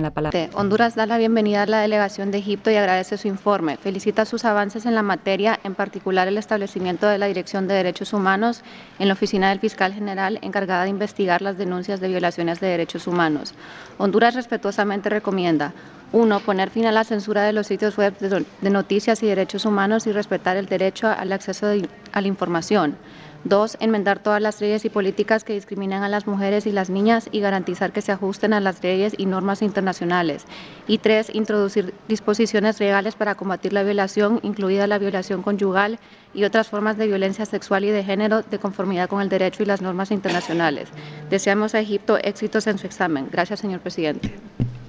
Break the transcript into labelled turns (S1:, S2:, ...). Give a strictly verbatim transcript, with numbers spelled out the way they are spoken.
S1: la palabra.
S2: Honduras da la bienvenida a la delegación de Egipto y agradece su informe. Felicita sus avances en la materia, en particular el establecimiento de la Dirección de Derechos Humanos en la Oficina del Fiscal General encargada de investigar las denuncias de violaciones de derechos humanos. Honduras respetuosamente recomienda: uno. Poner fin a la censura de los sitios web de noticias y derechos humanos y respetar el derecho al acceso a la información. dos. Enmendar todas las leyes y políticas que discriminan a las mujeres y las niñas y garantizar que se ajusten a las leyes y normas internacionales. Y tres. Introducir disposiciones legales para combatir la violación, incluida la violación conyugal y otras formas de violencia sexual y de género, de conformidad con el derecho y las normas internacionales. Deseamos a Egipto éxitos en su examen. Gracias, señor presidente.